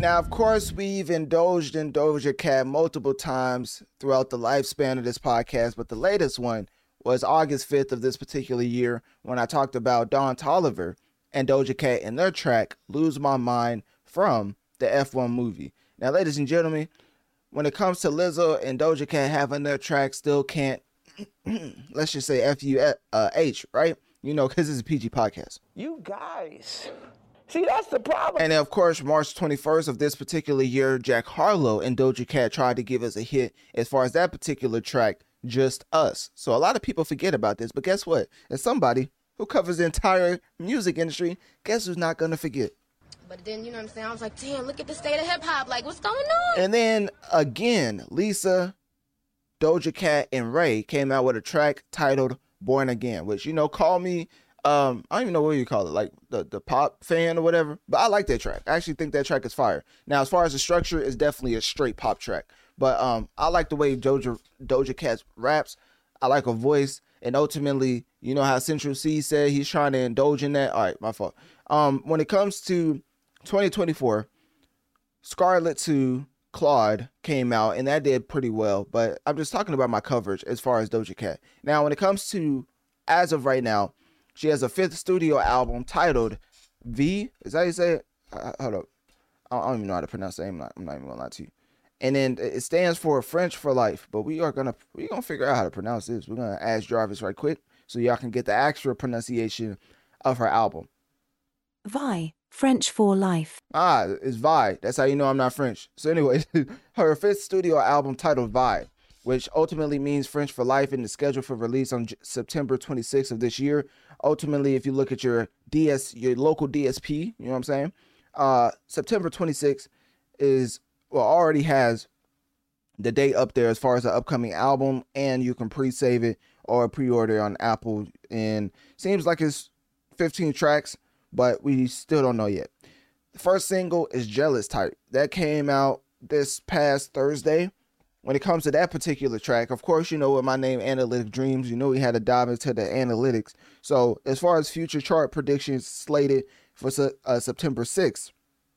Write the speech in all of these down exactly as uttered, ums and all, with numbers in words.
Now, of course, we've indulged in Doja Cat multiple times throughout the lifespan of this podcast, but the latest one was August fifth of this particular year when I talked about Don Toliver and Doja Cat and their track, Lose My Mind, from the F one movie. Now, ladies and gentlemen, when it comes to Lizzo and Doja Cat having their track, still can't, let's just say F U H, right? You know, because it's a P G podcast. You guys... See, that's the problem. And then, of course, March twenty-first of this particular year, Jack Harlow and Doja Cat tried to give us a hit as far as that particular track, Just Us. So a lot of people forget about this, but guess what? As somebody who covers the entire music industry, guess who's not going to forget? But then, you know what I'm saying? I was like, damn, look at the state of hip-hop. Like, what's going on? And then, again, Lisa, Doja Cat, and Ray came out with a track titled Born Again, which, you know, call me... Um, I don't even know what you call it, like the, the pop fan or whatever, but I like that track. I actually think that track is fire. Now, as far as the structure, it's definitely a straight pop track, but um, I like the way Doja, Doja Cat raps. I like her voice, and ultimately, you know how Central C said he's trying to indulge in that. All right, my fault. Um, when it comes to twenty twenty-four, Scarlet to Claude came out, and that did pretty well, but I'm just talking about my coverage as far as Doja Cat. Now, when it comes to, as of right now, she has a fifth studio album titled V. Is that how you say it? Uh, hold up. I don't even know how to pronounce that. I'm not, I'm not even gonna lie to you. And then it stands for French for Life. But we are gonna we gonna figure out how to pronounce this. We're gonna ask Jarvis right quick so y'all can get the actual pronunciation of her album. Vi, French for Life. Ah, it's Vi. That's how you know I'm not French. So anyway, her fifth studio album titled Vi, which ultimately means French for Life, and is scheduled for release on September twenty-sixth of this year. Ultimately, if you look at your D S, your local D S P, you know what I'm saying? Uh, September twenty-sixth is, well, already has the date up there as far as the upcoming album, and you can pre-save it or pre-order on Apple. And seems like it's fifteen tracks, but we still don't know yet. The first single is Jealous Type. That came out this past Thursday. When it comes to that particular track, of course, you know, with my name, Analytic Dreams, you know, we had to dive into the analytics. So as far as future chart predictions slated for uh, September sixth,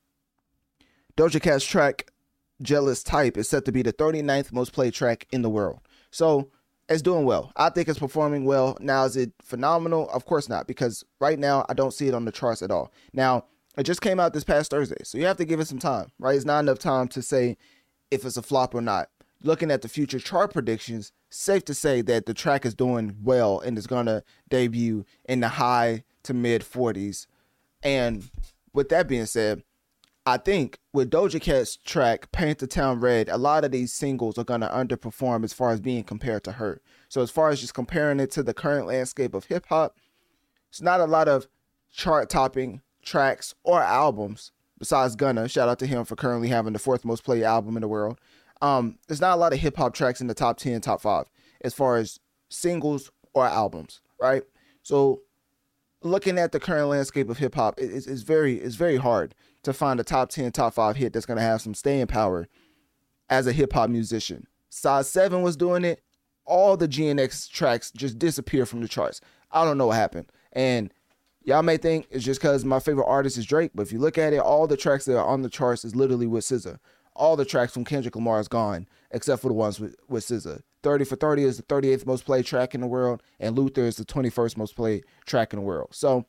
Doja Cat's track, Jealous Type, is set to be the thirty-ninth most played track in the world. So it's doing well. I think it's performing well. Now, is it phenomenal? Of course not, because right now I don't see it on the charts at all. Now, it just came out this past Thursday, so you have to give it some time, right? It's not enough time to say if it's a flop or not. Looking at the future chart predictions, safe to say that the track is doing well and is going to debut in the high to mid forties. And with that being said, I think with Doja Cat's track, Paint the Town Red, a lot of these singles are going to underperform as far as being compared to her. So as far as just comparing it to the current landscape of hip hop, it's not a lot of chart topping tracks or albums besides Gunna. Shout out to him for currently having the fourth most played album in the world. Um, there's not a lot of hip hop tracks in the top ten, top five, as far as singles or albums, right? So looking at the current landscape of hip hop, it's, it's very, it's very hard to find a top ten, top five hit that's going to have some staying power as a hip hop musician. Size seven was doing it. All the G N X tracks just disappeared from the charts. I don't know what happened. And y'all may think it's just because my favorite artist is Drake, but if you look at it, all the tracks that are on the charts is literally with S Z A. All the tracks from Kendrick Lamar is gone, except for the ones with, with S Z A. thirty for thirty is the thirty-eighth most played track in the world, and Luther is the twenty-first most played track in the world. So,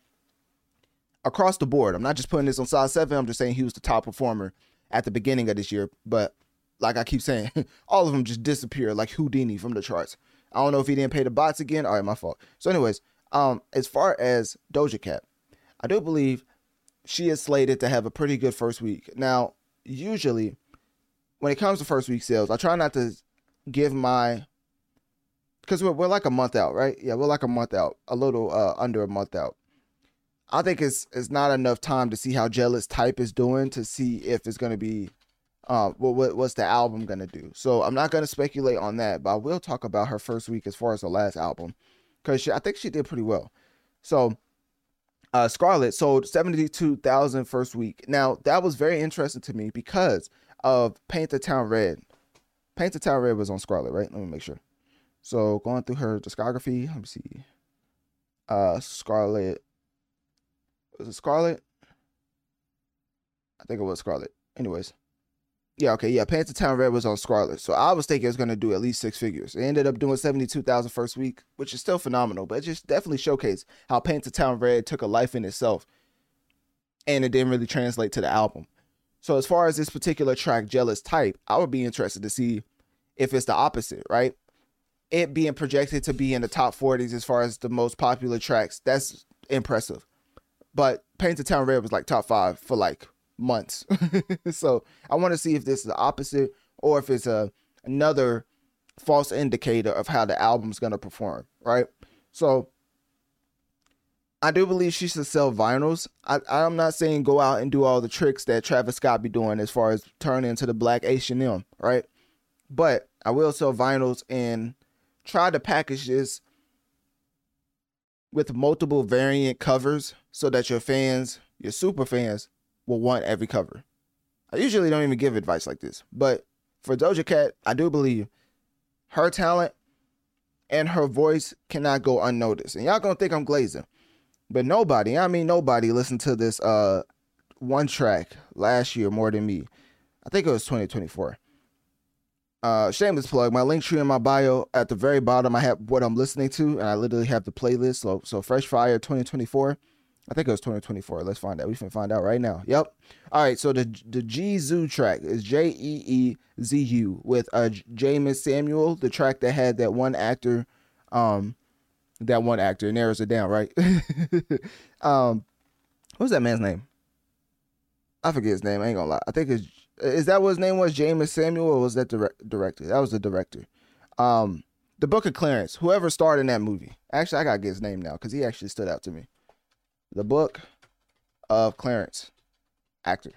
across the board, I'm not just putting this on Size seven, I'm just saying he was the top performer at the beginning of this year. But, like I keep saying, all of them just disappear like Houdini from the charts. I don't know if he didn't pay the bots again. All right, my fault. So, anyways, um, as far as Doja Cat, I do believe she is slated to have a pretty good first week. Now, usually, when it comes to first week sales, I try not to give my, because we're, we're like a month out, right? Yeah, we're like a month out, a little uh, under a month out. I think it's it's not enough time to see how Jealous Type is doing to see if it's going to be, uh, what, what what's the album going to do. So I'm not going to speculate on that, but I will talk about her first week as far as the last album, because I think she did pretty well. So uh, Scarlet sold seventy-two thousand first week. Now, that was very interesting to me because of Paint the Town Red. Paint the Town Red was on Scarlet, right? Let me make sure. So going through her discography, let me see. Uh, Scarlet. Was it Scarlet? I think it was Scarlet. anyways. Yeah, okay, yeah. Pants of Town Red was on Scarlet. So I was thinking it was going to do at least six figures. It ended up doing seventy-two thousand first week, which is still phenomenal. But it just definitely showcased how Pants of Town Red took a life in itself. And it didn't really translate to the album. So as far as this particular track, Jealous Type, I would be interested to see if it's the opposite, right? It being projected to be in the top forties as far as the most popular tracks, that's impressive. But Pants of Town Red was like top five for like months. So I want to see if this is the opposite or if it's a another false indicator of how the album's going to perform, right? So I do believe she should sell vinyls. I, I'm not saying go out and do all the tricks that Travis Scott be doing as far as turn into the black H and M, right? But I will sell vinyls and try to package this with multiple variant covers so that your fans, your super fans, will want every cover. I usually don't even give advice like this, but for Doja Cat, I do believe her talent and her voice cannot go unnoticed. And y'all gonna think I'm glazing, but nobody, I mean nobody listened to this uh one track last year more than me. I think it was twenty twenty-four. Uh, shameless plug, my link tree in my bio at the very bottom, I have what I'm listening to, and I literally have the playlist. So, so Fresh Fire twenty twenty-four. I think it was twenty twenty-four. Let's find out. We can find out right now. Yep. All right. So the the G-Zoo track is J E E Z U with uh James Samuel, the track that had that one actor, um, that one actor. It narrows it down, right? um, what was that man's name? I forget his name. I ain't gonna lie. I think it's is that what his name was, James Samuel, or was that the dire- director? That was the director. Um, the Book of Clarence. Whoever starred in that movie. Actually, I gotta get his name now because he actually stood out to me. The Book of Clarence, actor.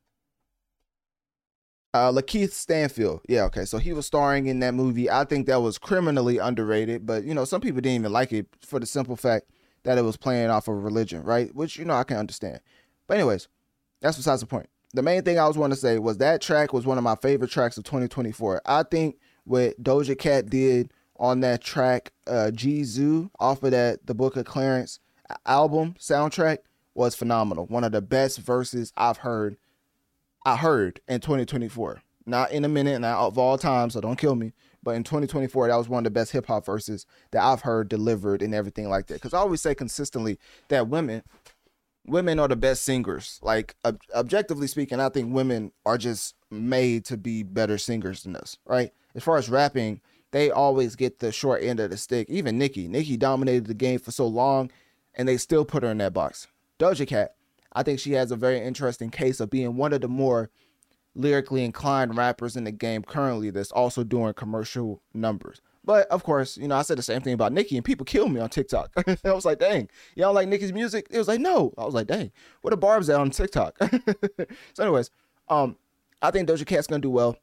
Uh, Lakeith Stanfield. Yeah, okay. So he was starring in that movie. I think that was criminally underrated, but you know, some people didn't even like it for the simple fact that it was playing off of religion, right? Which, you know, I can understand. But anyways, that's besides the point. The main thing I was wanting to say was that track was one of my favorite tracks of twenty twenty-four. I think what Doja Cat did on that track, uh, G-Zoo, off of that The Book of Clarence album soundtrack was phenomenal. One of the best verses I've heard I heard in twenty twenty-four. Not in a minute, not of all time, so don't kill me. But in twenty twenty-four, that was one of the best hip hop verses that I've heard delivered and everything like that. Because I always say consistently that women, women are the best singers. Like ob- objectively speaking, I think women are just made to be better singers than us, right? As far as rapping, they always get the short end of the stick. Even Nicki, Nicki dominated the game for so long, and they still put her in that box. Doja Cat, I think she has a very interesting case of being one of the more lyrically inclined rappers in the game currently that's also doing commercial numbers. But of course, you know, I said the same thing about Nicki and people killed me on TikTok. I was like, dang, y'all like Nicki's music? It was like, no. I was like, dang, what are Barb's at on TikTok? So anyways, um, I think Doja Cat's going to do well.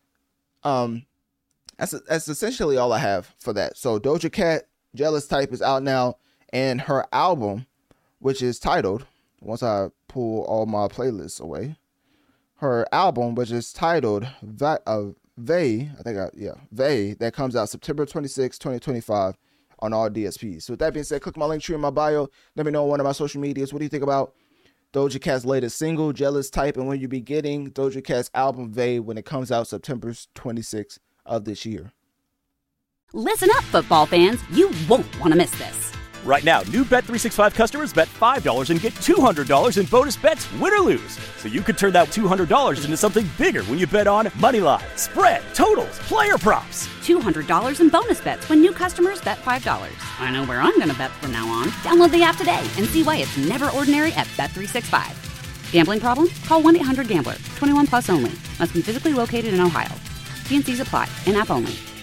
Um, that's, that's essentially all I have for that. So Doja Cat, Jealous Type is out now, and her album, which is titled, once I pull all my playlists away, her album, which is titled Va- uh, Vay, I think, I, yeah, Vay, that comes out September twenty-sixth, twenty twenty-five on all D S Ps. So with that being said, click my link tree in my bio. Let me know on one of my social medias. What do you think about Doja Cat's latest single, Jealous Type, and when you be getting Doja Cat's album Vay when it comes out September twenty-sixth of this year? Listen up, football fans. You won't want to miss this. Right now, new Bet three sixty-five customers bet five dollars and get two hundred dollars in bonus bets, win or lose. So you could turn that two hundred dollars into something bigger when you bet on money line, spread, totals, player props. two hundred dollars in bonus bets when new customers bet five dollars. I know where I'm going to bet from now on. Download the app today and see why it's never ordinary at Bet three sixty-five. Gambling problem? Call one eight hundred gambler. twenty-one plus only. Must be physically located in Ohio. T and C's apply. In-app only.